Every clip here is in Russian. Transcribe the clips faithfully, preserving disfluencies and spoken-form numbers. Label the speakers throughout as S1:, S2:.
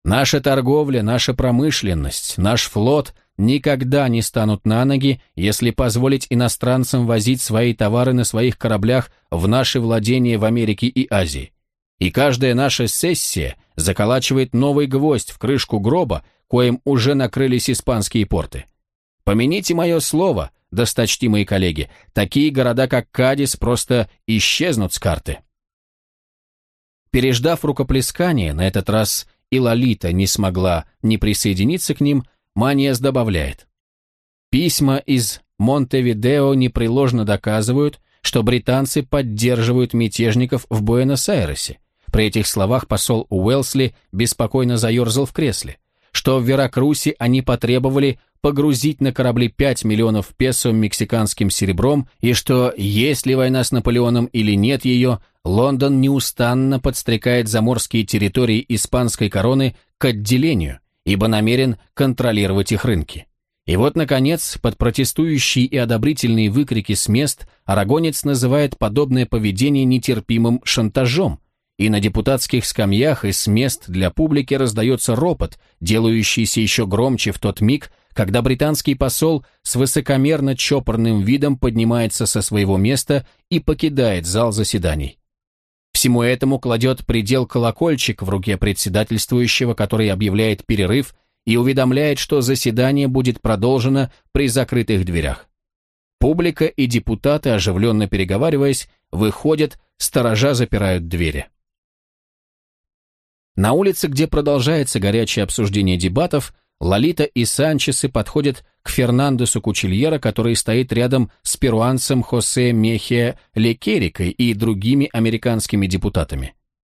S1: Наша торговля, наша промышленность, наш флот никогда не станут на ноги, если позволить иностранцам возить свои товары на своих кораблях в наши владения в Америке и Азии. И каждая наша сессия заколачивает новый гвоздь в крышку гроба, коим уже накрылись испанские порты. Помяните мое слово, досточтимые коллеги, такие города, как Кадис, просто исчезнут с карты. Переждав рукоплескание, на этот раз и Лолита не смогла не присоединиться к ним, Маниас добавляет. Письма из Монтевидео непреложно доказывают, что британцы поддерживают мятежников в Буэнос-Айресе. При этих словах посол Уэлсли беспокойно заерзал в кресле, что в Веракрусе они потребовали погрузить на корабли пять миллионов песо мексиканским серебром, и что, есть ли война с Наполеоном или нет ее, Лондон неустанно подстрекает заморские территории испанской короны к отделению, ибо намерен контролировать их рынки. И вот, наконец, под протестующие и одобрительные выкрики с мест арагонец называет подобное поведение нетерпимым шантажом, и на депутатских скамьях и с мест для публики раздается ропот, делающийся еще громче в тот миг, когда британский посол с высокомерно чопорным видом поднимается со своего места и покидает зал заседаний. Всему этому кладет предел колокольчик в руке председательствующего, который объявляет перерыв и уведомляет, что заседание будет продолжено при закрытых дверях. Публика и депутаты, оживленно переговариваясь, выходят, сторожа запирают двери. На улице, где продолжается горячее обсуждение дебатов, Лолита и Санчесы подходят к Фернандесу Кучильера, который стоит рядом с перуанцем Хосе Мехия Лекерикой и другими американскими депутатами.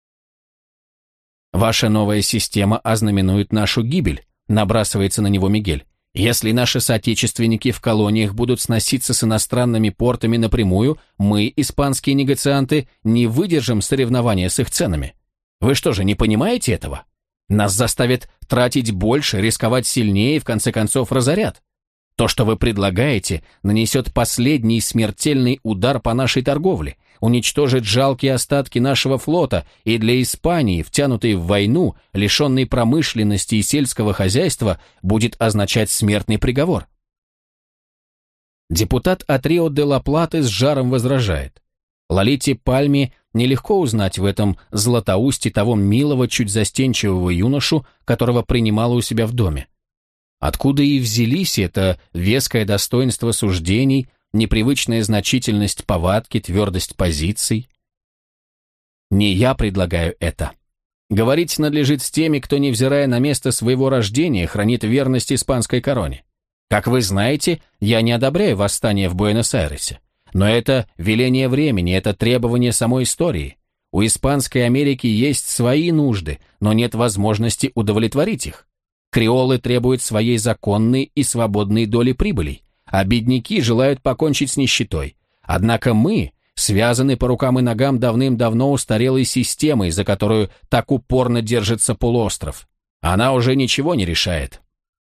S1: «Ваша новая система ознаменует нашу гибель», — набрасывается на него Мигель. «Если наши соотечественники в колониях будут сноситься с иностранными портами напрямую, мы, испанские негацианты, не выдержим соревнования с их ценами. Вы что же, не понимаете этого? Нас заставят тратить больше, рисковать сильнее и в конце концов разорят. То, что вы предлагаете, нанесет последний смертельный удар по нашей торговле, уничтожит жалкие остатки нашего флота, и для Испании, втянутой в войну, лишенной промышленности и сельского хозяйства, будет означать смертный приговор». Депутат от Рио-де-ла-Платы с жаром возражает. Лолите Пальме нелегко узнать в этом златоусте того милого, чуть застенчивого юношу, которого принимала у себя в доме. Откуда и взялись это веское достоинство суждений, непривычная значительность повадки, твердость позиций? Не я предлагаю это. Говорить надлежит с теми, кто, невзирая на место своего рождения, хранит верность испанской короне. Как вы знаете, я не одобряю восстание в Буэнос-Айресе. Но это веление времени, это требование самой истории. У Испанской Америки есть свои нужды, но нет возможности удовлетворить их. Креолы требуют своей законной и свободной доли прибылей, а бедняки желают покончить с нищетой. Однако мы связаны по рукам и ногам давным-давно устарелой системой, за которую так упорно держится полуостров. Она уже ничего не решает.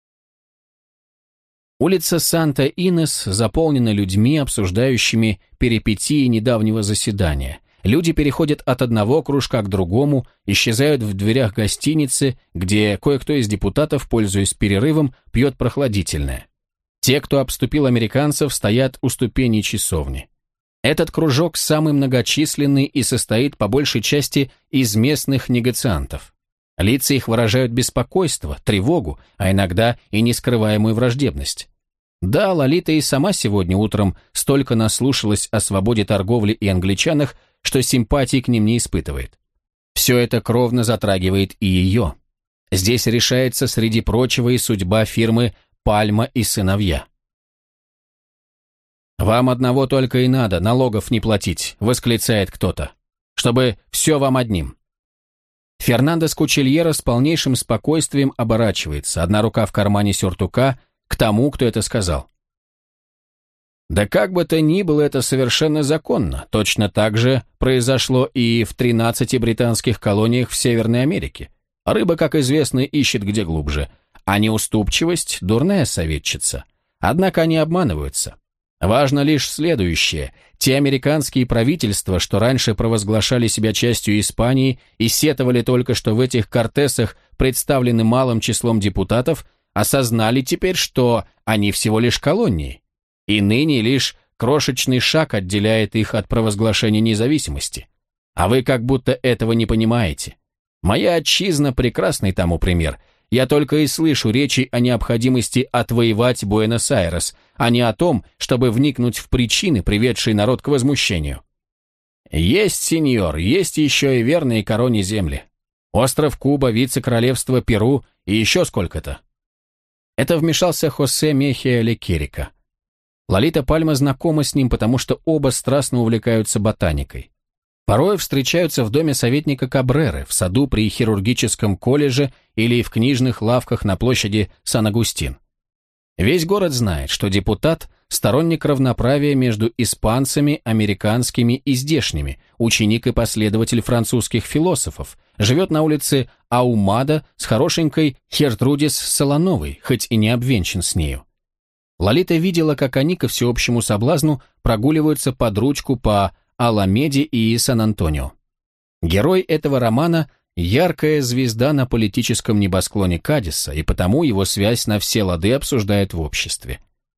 S1: Улица Санта-Инес заполнена людьми, обсуждающими перипетии недавнего заседания. Люди переходят от одного кружка к другому, исчезают в дверях гостиницы, где кое-кто из депутатов, пользуясь перерывом, пьет прохладительное. Те, кто обступил американцев, стоят у ступеней часовни. Этот кружок самый многочисленный и состоит по большей части из местных негациантов. Лица их выражают беспокойство, тревогу, а иногда и нескрываемую враждебность. Да, Лолита и сама сегодня утром столько наслушалась о свободе торговли и англичанах, что симпатии к ним не испытывает. Все это кровно затрагивает и ее. Здесь решается, среди прочего, и судьба фирмы «Пальма и сыновья». «Вам одного только и надо, налогов не платить», — восклицает кто-то. «Чтобы все вам одним». Фернандес Кучильера с полнейшим спокойствием оборачивается, одна рука в кармане сюртука, к тому, кто это сказал. Да как бы то ни было, это совершенно законно. Точно так же произошло и в тринадцати британских колониях в Северной Америке. Рыба, как известно, ищет где глубже, а неуступчивость – дурная советчица. Однако они обманываются. Важно лишь следующее. Те американские правительства, что раньше провозглашали себя частью Испании и сетовали только, что в этих Кортесах представлены малым числом депутатов, осознали теперь, что они всего лишь колонии. И ныне лишь крошечный шаг отделяет их от провозглашения независимости. А вы как будто этого не понимаете. Моя отчизна – прекрасный тому пример. Я только и слышу речи о необходимости отвоевать Буэнос-Айрес, а не о том, чтобы вникнуть в причины, приведшие народ к возмущению. Есть, сеньор, есть еще и верные короне земли. Остров Куба, вице-королевство Перу и еще сколько-то. Это вмешался Хосе Мехия Лекерика. Лолита Пальма знакома с ним, потому что оба страстно увлекаются ботаникой. Порой встречаются в доме советника Кабреры, в саду при хирургическом колледже или в книжных лавках на площади Сан-Агустин. Весь город знает, что депутат – сторонник равноправия между испанцами, американскими и здешними, ученик и последователь французских философов, живет на улице Аумада с хорошенькой Хертрудис Солоновой, хоть и не обвенчан с нею. Лолита видела, как они, ко всеобщему соблазну, прогуливаются под ручку по Аламеде и Сан-Антонио. Герой этого романа – яркая звезда на политическом небосклоне Кадиса, и потому его связь на все лады обсуждают в обществе.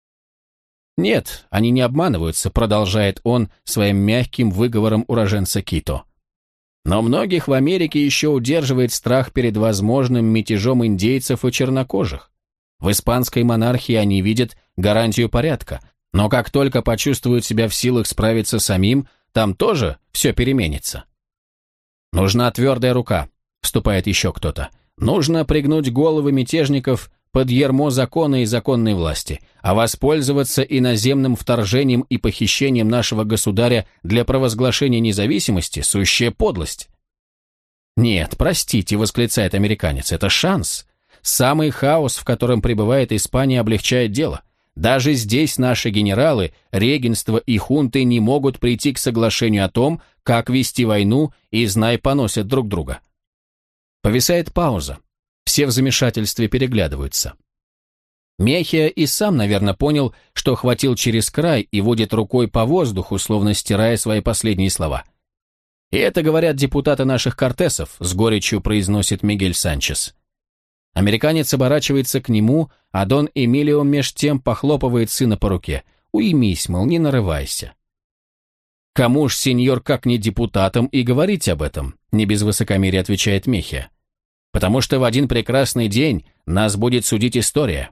S1: «Нет, они не обманываются», – продолжает он своим мягким выговором уроженца Кито. «Но многих в Америке еще удерживает страх перед возможным мятежом индейцев и чернокожих. В испанской монархии они видят гарантию порядка, но как только почувствуют себя в силах справиться самим, там тоже все переменится. Нужна твердая рука», – вступает еще кто-то. «Нужно пригнуть головы мятежников под ярмо закона и законной власти, а воспользоваться иноземным вторжением и похищением нашего государя для провозглашения независимости – сущая подлость». «Нет, простите», – восклицает американец, – «это шанс. Самый хаос, в котором пребывает Испания, облегчает дело. Даже здесь наши генералы, регенство и хунты не могут прийти к соглашению о том, как вести войну, и, знай, поносят друг друга». Повисает пауза. Все в замешательстве переглядываются. Мехия и сам, наверное, понял, что хватил через край и водит рукой по воздуху, словно стирая свои последние слова. «И это говорят депутаты наших Кортесов», — с горечью произносит Мигель Санчес. Американец оборачивается к нему, а Дон Эмилио меж тем похлопывает сына по руке. «Уймись, мол, не нарывайся». «Кому ж, сеньор, как не депутатам, и говорить об этом?» — не без высокомерия отвечает Мехия. «Потому что в один прекрасный день нас будет судить история».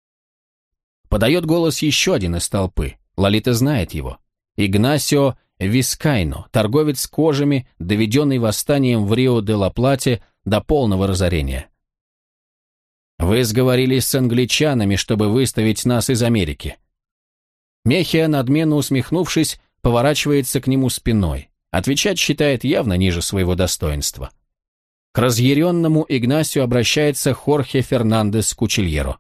S1: Подает голос еще один из толпы. Лолита знает его. Игнасио Вискайно, торговец кожами, доведенный восстанием в Рио-де-ла-Плате до полного разорения. «Вы сговорились с англичанами, чтобы выставить нас из Америки». Мехия, надменно усмехнувшись, поворачивается к нему спиной. Отвечать считает явно ниже своего достоинства. К разъяренному Игнасио обращается Хорхе Фернандес Кучильеро.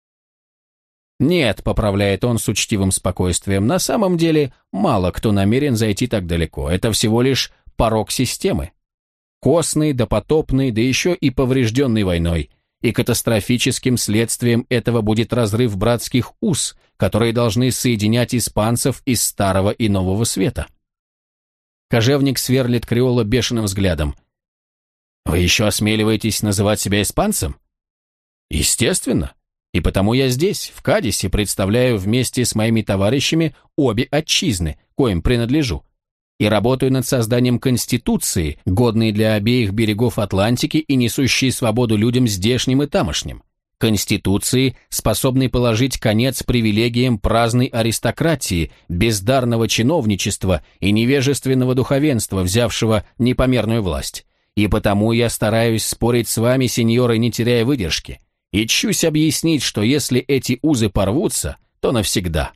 S1: «Нет», — поправляет он с учтивым спокойствием, — «на самом деле мало кто намерен зайти так далеко. Это всего лишь порок системы. Костный, допотопный, да еще и поврежденный войной. И катастрофическим следствием этого будет разрыв братских уз, которые должны соединять испанцев из Старого и Нового Света». Кожевник сверлит креола бешеным взглядом. «Вы еще осмеливаетесь называть себя испанцем?» «Естественно. И потому я здесь, в Кадисе, представляю вместе с моими товарищами обе отчизны, коим принадлежу, и работаю над созданием конституции, годной для обеих берегов Атлантики и несущей свободу людям здешним и тамошним. Конституции, способной положить конец привилегиям праздной аристократии, бездарного чиновничества и невежественного духовенства, взявшего непомерную власть. И потому я стараюсь спорить с вами, сеньоры, не теряя выдержки, и чусь объяснить, что если эти узы порвутся, то навсегда».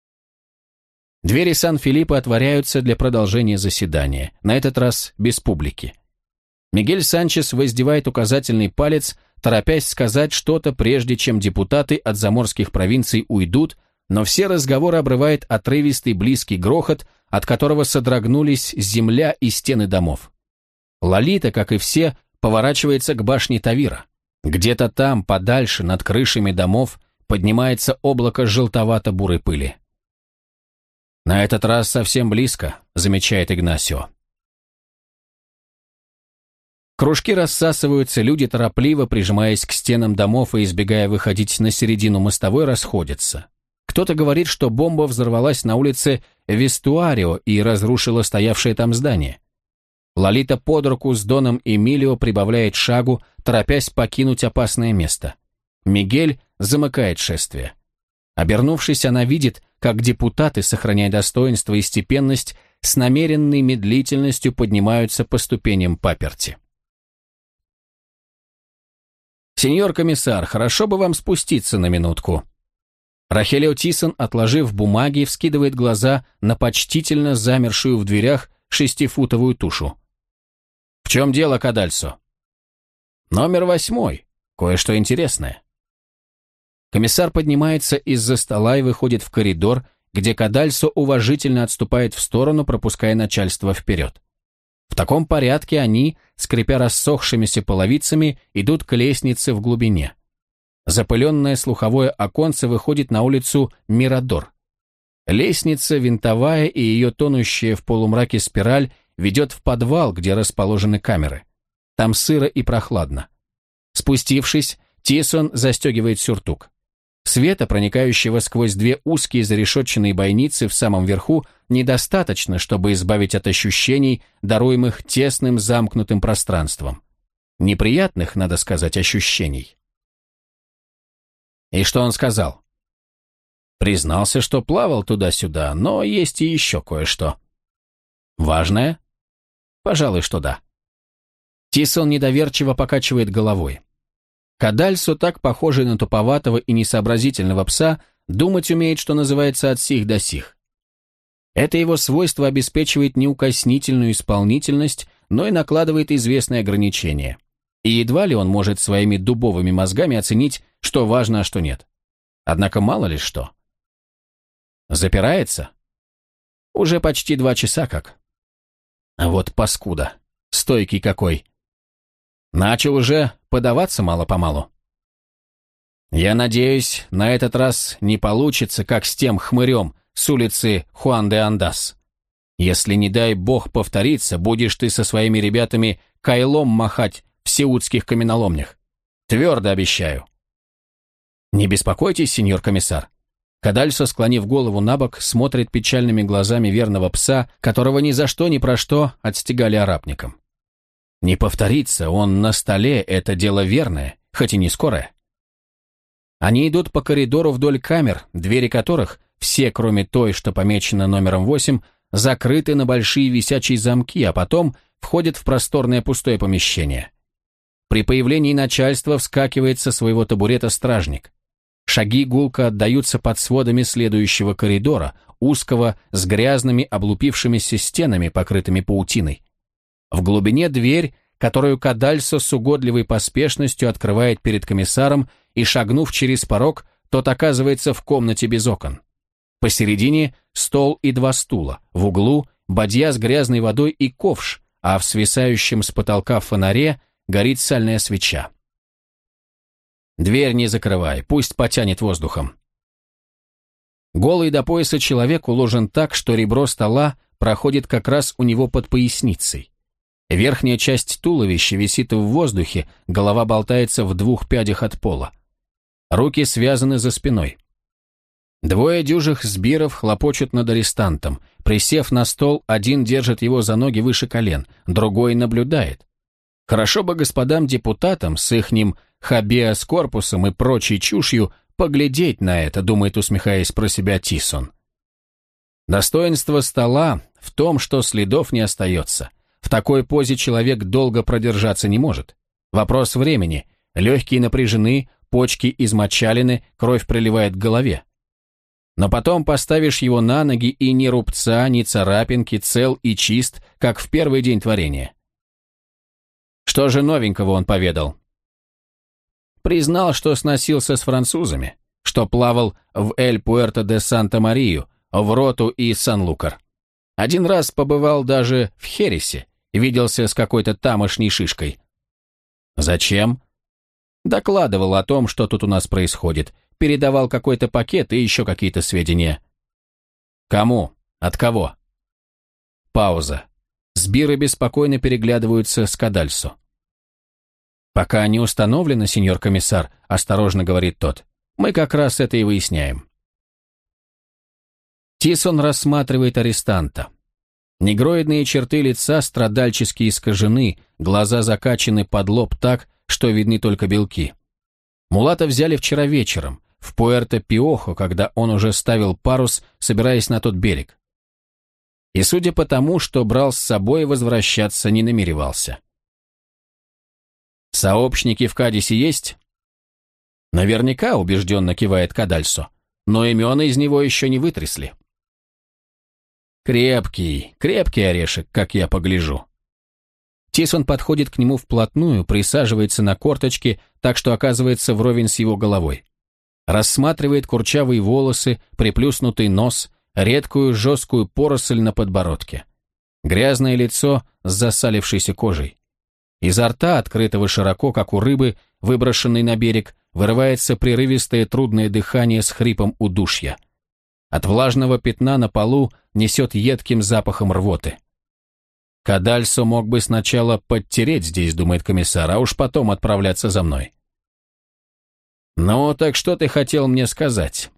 S1: Двери Сан-Филиппо отворяются для продолжения заседания, на этот раз без публики. Мигель Санчес воздевает указательный палец, торопясь сказать что-то, прежде чем депутаты от заморских провинций уйдут, но все разговоры обрывает отрывистый близкий грохот, от которого содрогнулись земля и стены домов. Лолита, как и все, поворачивается к башне Тавира. Где-то там, подальше, над крышами домов, поднимается облако желтовато-бурой пыли. На этот раз совсем близко, замечает Игнасио. Кружки рассасываются, люди, торопливо прижимаясь к стенам домов и избегая выходить на середину мостовой, расходятся. Кто-то говорит, что бомба взорвалась на улице Вестуарио и разрушила стоявшее там здание. Лолита под руку с Доном Эмилио прибавляет шагу, торопясь покинуть опасное место. Мигель замыкает шествие. Обернувшись, она видит, как депутаты, сохраняя достоинство и степенность, с намеренной медлительностью поднимаются по ступеням паперти. «Сеньор комиссар, хорошо бы вам спуститься на минутку». Рахелио Тисон, отложив бумаги, вскидывает глаза на почтительно замершую в дверях шестифутовую тушу. «В чем дело, Кадальсо?» «Номер восьмой. Кое-что интересное». Комиссар поднимается из-за стола и выходит в коридор, где Кадальсо уважительно отступает в сторону, пропуская начальство вперед. В таком порядке они, скрипя рассохшимися половицами, идут к лестнице в глубине. Запыленное слуховое оконце выходит на улицу Мирадор. Лестница винтовая и ее тонущая в полумраке спираль ведет в подвал, где расположены камеры. Там сыро и прохладно. Спустившись, Тисон застегивает сюртук. Света, проникающего сквозь две узкие зарешетченные бойницы в самом верху, недостаточно, чтобы избавить от ощущений, даруемых тесным замкнутым пространством. Неприятных, надо сказать, ощущений. И что он сказал? Признался, что плавал туда-сюда, но есть и еще кое-что. Важное? Пожалуй, что да. Тисон недоверчиво покачивает головой. Кадальсо, так похожий на туповатого и несообразительного пса, думать умеет, что называется, от сих до сих. Это его свойство обеспечивает неукоснительную исполнительность, но и накладывает известные ограничения. И едва ли он может своими дубовыми мозгами оценить, что важно, а что нет. Однако мало ли что. Запирается? Уже почти два часа как. А вот паскуда. Стойкий какой. Начал уже подаваться мало-помалу. Я надеюсь, на этот раз не получится, как с тем хмырем с улицы Хуан де Андас. Если, не дай бог, повторится, будешь ты со своими ребятами кайлом махать в сеутских каменоломнях. Твердо обещаю. Не беспокойтесь, сеньор комиссар. Кадальсо, склонив голову набок, смотрит печальными глазами верного пса, которого ни за что ни про что отстегали арапником. Не повторится, он на столе, это дело верное, хоть и не скорое. Они идут по коридору вдоль камер, двери которых, все кроме той, что помечена номером восемь, закрыты на большие висячие замки, а потом входят в просторное пустое помещение. При появлении начальства вскакивает со своего табурета стражник. Шаги гулко отдаются под сводами следующего коридора, узкого, с грязными облупившимися стенами, покрытыми паутиной. В глубине дверь, которую Кадальсо с угодливой поспешностью открывает перед комиссаром, и, шагнув через порог, тот оказывается в комнате без окон. Посередине стол и два стула, в углу бадья с грязной водой и ковш, а в свисающем с потолка фонаре горит сальная свеча. «Дверь не закрывай, пусть потянет воздухом». Голый до пояса человек уложен так, что ребро стола проходит как раз у него под поясницей. Верхняя часть туловища висит в воздухе, голова болтается в двух пядях от пола. Руки связаны за спиной. Двое дюжих сбиров хлопочут над арестантом. Присев на стол, один держит его за ноги выше колен, другой наблюдает. Хорошо бы господам депутатам с ихним хабеас корпусом и прочей чушью поглядеть на это, думает, усмехаясь про себя Тисон. Достоинство стола в том, что следов не остается. В такой позе человек долго продержаться не может. Вопрос времени. Легкие напряжены, почки измочалены, кровь приливает к голове. Но потом поставишь его на ноги, и ни рубца, ни царапинки, цел и чист, как в первый день творения. Что же новенького он поведал? Признал, что сносился с французами, что плавал в Эль-Пуэрто-де-Санта-Марию, в Роту и Сан-Лукар. Один раз побывал даже в Хересе, виделся с какой-то тамошней шишкой. Зачем? Докладывал о том, что тут у нас происходит, передавал какой-то пакет и еще какие-то сведения. Кому? От кого? Пауза. Сбиры беспокойно переглядываются с Кадальсо. «Пока не установлено, сеньор комиссар», — осторожно говорит тот. «Мы как раз это и выясняем». Тисон рассматривает арестанта. Негроидные черты лица страдальчески искажены, глаза закачаны под лоб так, что видны только белки. Мулата взяли вчера вечером, в Пуэрто-Пиохо, когда он уже ставил парус, собираясь на тот берег. И судя по тому, что брал с собой, возвращаться не намеревался. «Сообщники в Кадисе есть?» «Наверняка», — убежденно кивает Кадальсо, «но имен из него еще не вытрясли». «Крепкий, крепкий орешек, как я погляжу». Тисон подходит к нему вплотную, присаживается на корточки, так что оказывается вровень с его головой. Рассматривает курчавые волосы, приплюснутый нос, редкую жесткую поросль на подбородке. Грязное лицо с засалившейся кожей. Изо рта, открытого широко, как у рыбы, выброшенной на берег, вырывается прерывистое трудное дыхание с хрипом удушья. От влажного пятна на полу несет едким запахом рвоты. «Кадальсо мог бы сначала подтереть здесь», — думает комиссар, «а уж потом отправляться за мной». «Ну, так что ты хотел мне сказать?»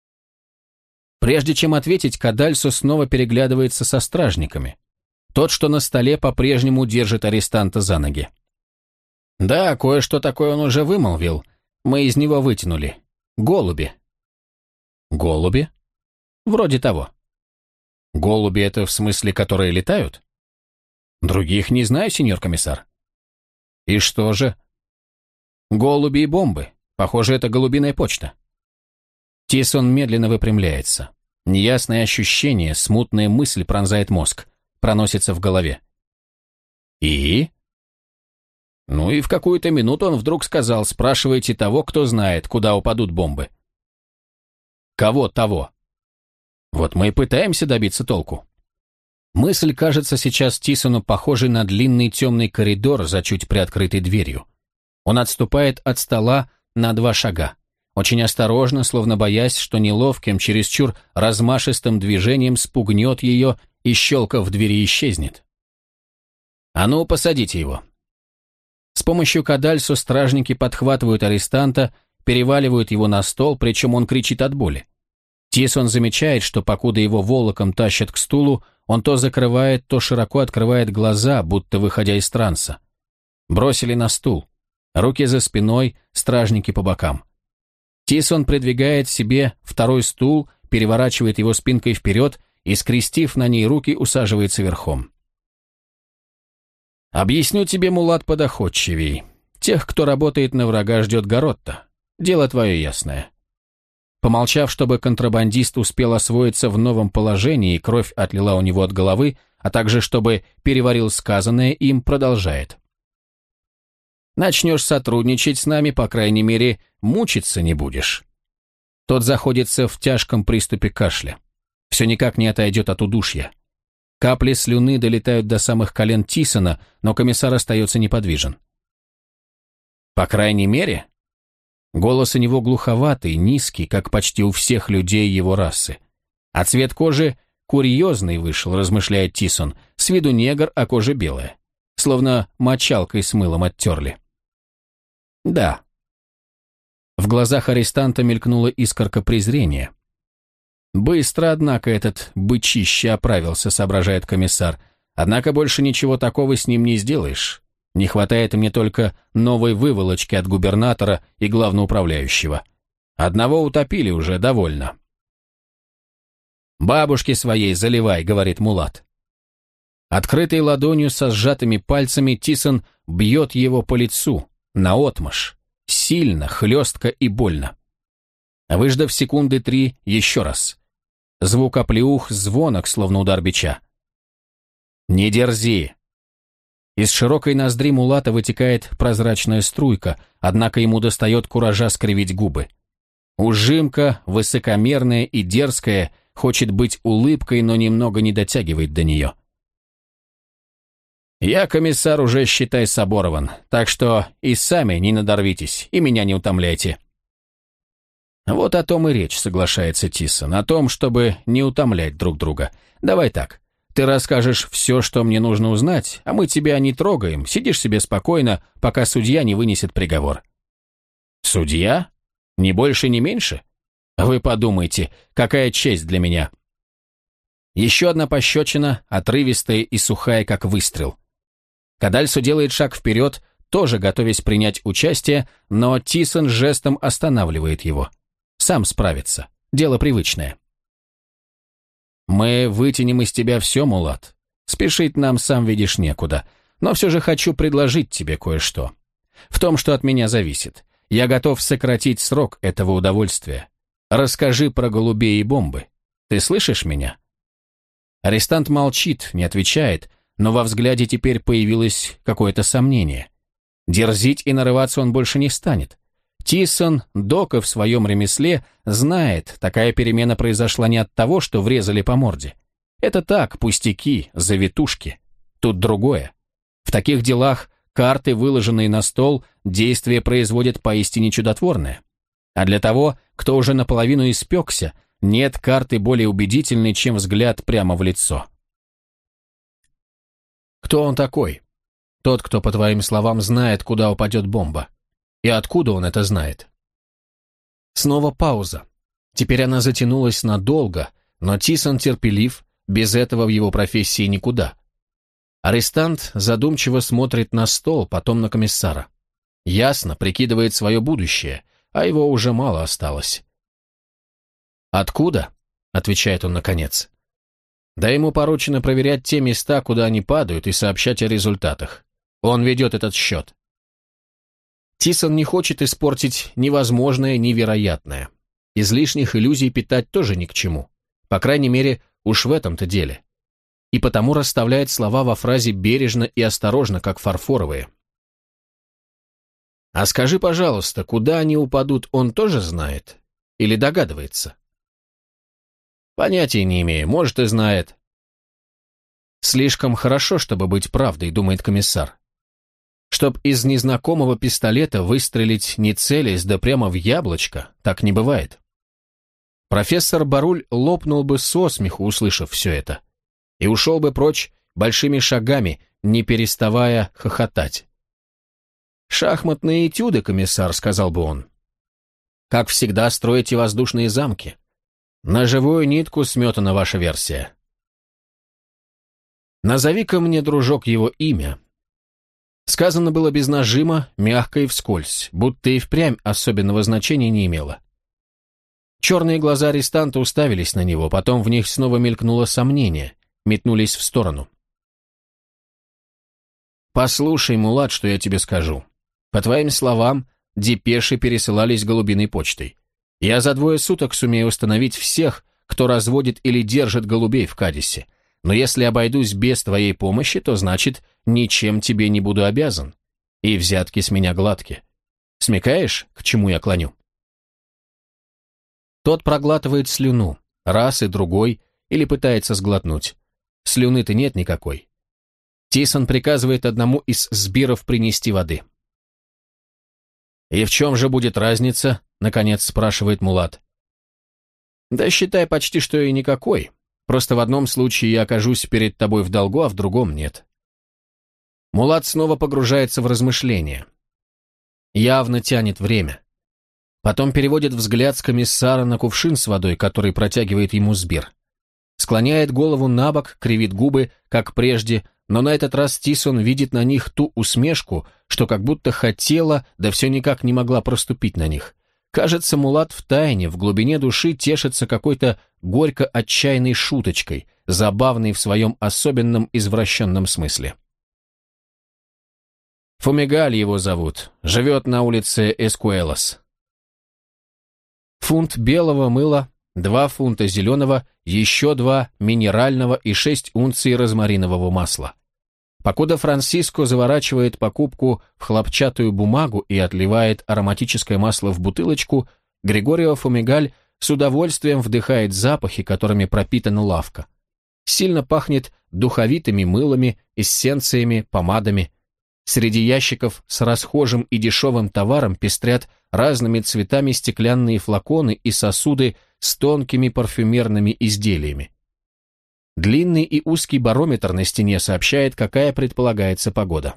S1: Прежде чем ответить, Кадальсо снова переглядывается со стражниками. Тот, что на столе, по-прежнему держит арестанта за ноги. «Да, кое-что такое он уже вымолвил. Мы из него вытянули. Голуби». «Голуби?» «Вроде того». «Голуби — это в смысле, которые летают?» «Других не знаю, сеньор комиссар». «И что же?» «Голуби и бомбы. Похоже, это голубиная почта». Тисон медленно выпрямляется. Неясное ощущение, смутная мысль пронзает мозг, проносится в голове. «И?» Ну и в какую-то минуту он вдруг сказал: «Спрашивайте того, кто знает, куда упадут бомбы». «Кого того?» Вот мы и пытаемся добиться толку. Мысль кажется сейчас Тисону похожей на длинный темный коридор за чуть приоткрытой дверью. Он отступает от стола на два шага. Очень осторожно, словно боясь, что неловким, чересчур размашистым движением спугнет ее и, щелкав в двери, исчезнет. «А ну, посадите его». С помощью Кадальсо стражники подхватывают арестанта, переваливают его на стол, причем он кричит от боли. Тисон замечает, что покуда его волоком тащат к стулу, он то закрывает, то широко открывает глаза, будто выходя из транса. Бросили на стул. Руки за спиной, стражники по бокам. Тисон придвигает себе второй стул, переворачивает его спинкой вперед и, скрестив на ней руки, усаживается верхом. «Объясню тебе, мулат, подоходчивей. Тех, кто работает на врага, ждет гаротта. Дело твое ясное». Помолчав, чтобы контрабандист успел освоиться в новом положении и кровь отлила у него от головы, а также чтобы переварил сказанное им, продолжает. «Начнешь сотрудничать с нами, по крайней мере, мучиться не будешь». Тот заходится в тяжком приступе кашля. Все никак не отойдет от удушья. Капли слюны долетают до самых колен Тисона, но комиссар остается неподвижен. «По крайней мере?» Голос у него глуховатый, низкий, как почти у всех людей его расы. А цвет кожи курьезный вышел, размышляет Тисон, с виду негр, а кожа белая. Словно мочалкой с мылом оттерли. «Да». В глазах арестанта мелькнула искорка презрения. «Быстро, однако, этот бычище оправился», — соображает комиссар. «Однако больше ничего такого с ним не сделаешь. Не хватает мне только новой выволочки от губернатора и главноуправляющего. Одного утопили уже, довольно». «Бабушке своей заливай», — говорит мулат. Открытой ладонью со сжатыми пальцами Тисон бьет его по лицу, наотмашь, сильно, хлестко и больно. Выждав секунды три, еще раз. Звук оплеух, звонок, словно удар бича. «Не дерзи!» Из широкой ноздри мулата вытекает прозрачная струйка, однако ему достает куража скривить губы. Ужимка, высокомерная и дерзкая, хочет быть улыбкой, но немного не дотягивает до нее. «Я, комиссар, уже, считай, соборован, так что и сами не надорвитесь, и меня не утомляйте». Вот о том и речь, соглашается Тиссон, о том, чтобы не утомлять друг друга. Давай так, ты расскажешь все, что мне нужно узнать, а мы тебя не трогаем, сидишь себе спокойно, пока судья не вынесет приговор. Судья? Ни больше, ни меньше? Вы подумайте, какая честь для меня. Еще одна пощечина, отрывистая и сухая, как выстрел. Кадальсо делает шаг вперед, тоже готовясь принять участие, но Тиссон жестом останавливает его. Сам справится. Дело привычное. «Мы вытянем из тебя все, Мулат. Спешить нам, сам видишь, некуда. Но все же хочу предложить тебе кое-что. В том, что от меня зависит. Я готов сократить срок этого удовольствия. Расскажи про голубей и бомбы. Ты слышишь меня?» Арестант молчит, не отвечает, но во взгляде теперь появилось какое-то сомнение. Дерзить и нарываться он больше не станет. Тиссон, дока в своем ремесле, знает, такая перемена произошла не от того, что врезали по морде. Это так, пустяки, завитушки. Тут другое. В таких делах карты, выложенные на стол, действие производят поистине чудотворное. А для того, кто уже наполовину испекся, нет карты более убедительной, чем взгляд прямо в лицо. Кто он такой? Тот, кто, по твоим словам, знает, куда упадет бомба. И откуда он это знает? Снова пауза. Теперь она затянулась надолго, но Тиссон терпелив, без этого в его профессии никуда. Арестант задумчиво смотрит на стол, потом на комиссара. Ясно, прикидывает свое будущее, а его уже мало осталось. «Откуда?» — отвечает он наконец. «Да ему поручено проверять те места, куда они падают, и сообщать о результатах. Он ведет этот счет». Тиссон не хочет испортить невозможное, невероятное. Излишних иллюзий питать тоже ни к чему. По крайней мере, уж в этом-то деле. И потому расставляет слова во фразе бережно и осторожно, как фарфоровые. «А скажи, пожалуйста, куда они упадут, он тоже знает? Или догадывается?» «Понятия не имею, может, и знает». «Слишком хорошо, чтобы быть правдой», — думает комиссар. Чтоб из незнакомого пистолета выстрелить не целясь, да прямо в яблочко, так не бывает. Профессор Баруль лопнул бы со смеху, услышав все это, и ушел бы прочь большими шагами, не переставая хохотать. «Шахматные этюды, комиссар», — сказал бы он. «Как всегда, строите воздушные замки. На живую нитку сметана ваша версия». «Назови-ка мне, дружок, его имя». Сказано было без нажима, мягко и вскользь, будто и впрямь особенного значения не имело. Черные глаза арестанта уставились на него, потом в них снова мелькнуло сомнение, метнулись в сторону. «Послушай, Мулат, что я тебе скажу. По твоим словам, депеши пересылались голубиной почтой. Я за двое суток сумею установить всех, кто разводит или держит голубей в Кадисе. Но если обойдусь без твоей помощи, то значит, ничем тебе не буду обязан. И взятки с меня гладки. Смекаешь, к чему я клоню?» Тот проглатывает слюну, раз и другой, или пытается сглотнуть. Слюны-то нет никакой. Тиссон приказывает одному из сбиров принести воды. «И в чем же будет разница?» — наконец спрашивает Мулат. «Да считай почти, что и никакой. Просто в одном случае я окажусь перед тобой в долгу, а в другом нет». Мулат снова погружается в размышления. Явно тянет время. Потом переводит взгляд с комиссара на кувшин с водой, который протягивает ему сбир. Склоняет голову на бок, кривит губы, как прежде, но на этот раз Тиссон видит на них ту усмешку, что как будто хотела, да все никак не могла проступить на них. Кажется, Мулат втайне, в глубине души тешится какой-то горько-отчаянной шуточкой, забавной в своем особенном извращенном смысле. Фумигаль его зовут, живет на улице Эскуэлос. Фунт белого мыла, два фунта зеленого, еще два минерального и шесть унций розмаринового масла. Покуда Франсиско заворачивает покупку в хлопчатую бумагу и отливает ароматическое масло в бутылочку, Григорио Фумигаль с удовольствием вдыхает запахи, которыми пропитана лавка. Сильно пахнет духовитыми мылами, эссенциями, помадами. Среди ящиков с расхожим и дешевым товаром пестрят разными цветами стеклянные флаконы и сосуды с тонкими парфюмерными изделиями. Длинный и узкий барометр на стене сообщает, какая предполагается погода.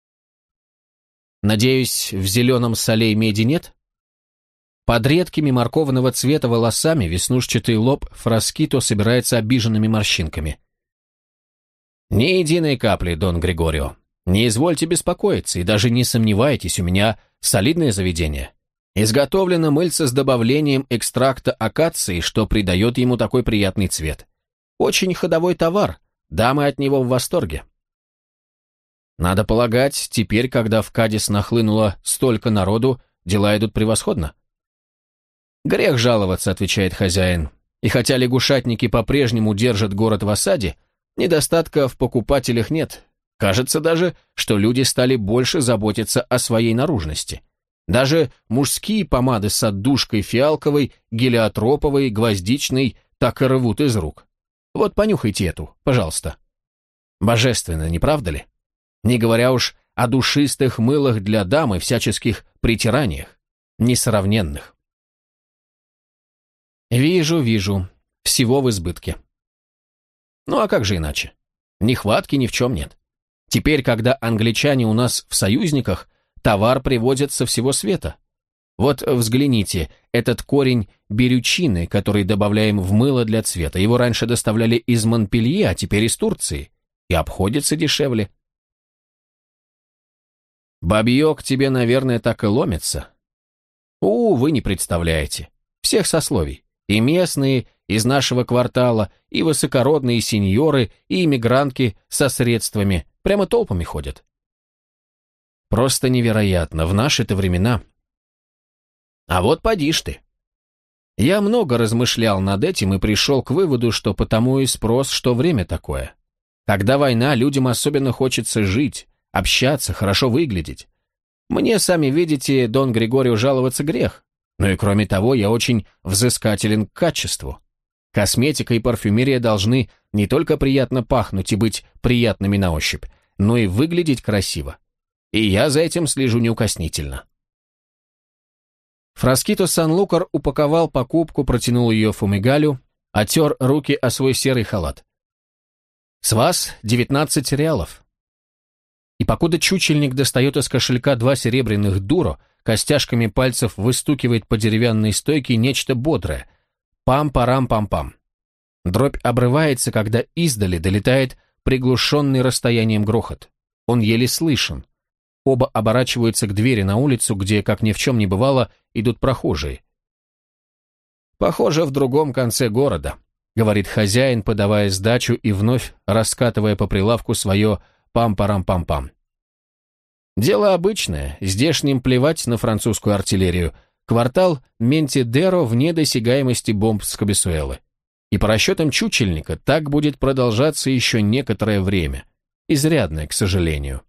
S1: Надеюсь, в зеленом солей меди нет? Под редкими морковного цвета волосами веснушчатый лоб Фраскито собирается обиженными морщинками. Ни единой капли, Дон Григорио. Не извольте беспокоиться и даже не сомневайтесь, у меня солидное заведение. Изготовлено мыльце с добавлением экстракта акации, что придает ему такой приятный цвет. Очень ходовой товар, дамы от него в восторге. Надо полагать, теперь, когда в Кадис нахлынуло столько народу, дела идут превосходно. Грех жаловаться, отвечает хозяин. И хотя лягушатники по-прежнему держат город в осаде, недостатка в покупателях нет. Кажется даже, что люди стали больше заботиться о своей наружности. Даже мужские помады с отдушкой фиалковой, гелиотроповой, гвоздичной так и рвут из рук. Вот понюхайте эту, пожалуйста. Божественно, не правда ли? Не говоря уж о душистых мылах для дам и всяческих притираниях, несравненных. Вижу, вижу, всего в избытке. Ну а как же иначе? Нехватки ни в чем нет. Теперь, когда англичане у нас в союзниках, товар привозят со всего света. Вот взгляните, этот корень берючины, который добавляем в мыло для цвета, его раньше доставляли из Монпелье, а теперь из Турции. И обходится дешевле. Бабье к тебе, наверное, так и ломится. У, вы не представляете. Всех сословий. И местные, из нашего квартала, и высокородные сеньоры, и иммигрантки со средствами. Прямо толпами ходят. Просто невероятно, в наши-то времена. А вот поди ж ты. Я много размышлял над этим и пришел к выводу, что потому и спрос, что время такое. Когда война, людям особенно хочется жить, общаться, хорошо выглядеть. Мне, сами видите, Дон Григорио, жаловаться грех. Ну и кроме того, я очень взыскателен к качеству. Косметика и парфюмерия должны не только приятно пахнуть и быть приятными на ощупь, но и выглядеть красиво. И я за этим слежу неукоснительно. Фраскито Санлукар упаковал покупку, протянул ее Фумигалю, отер руки о свой серый халат. «С вас девятнадцать реалов». И покуда чучельник достает из кошелька два серебряных дуро, костяшками пальцев выстукивает по деревянной стойке нечто бодрое. Пам-парам-пам-пам. Дробь обрывается, когда издали долетает приглушенный расстоянием грохот. Он еле слышен. Оба оборачиваются к двери на улицу, где, как ни в чем не бывало, идут прохожие. «Похоже, в другом конце города», — говорит хозяин, подавая сдачу и вновь раскатывая по прилавку свое пам-парам-пам-пам. «Дело обычное, здешним плевать на французскую артиллерию. Квартал Ментидеро вне досягаемости бомб с Кабесуэлы. И по расчетам чучельника так будет продолжаться еще некоторое время. Изрядное, к сожалению».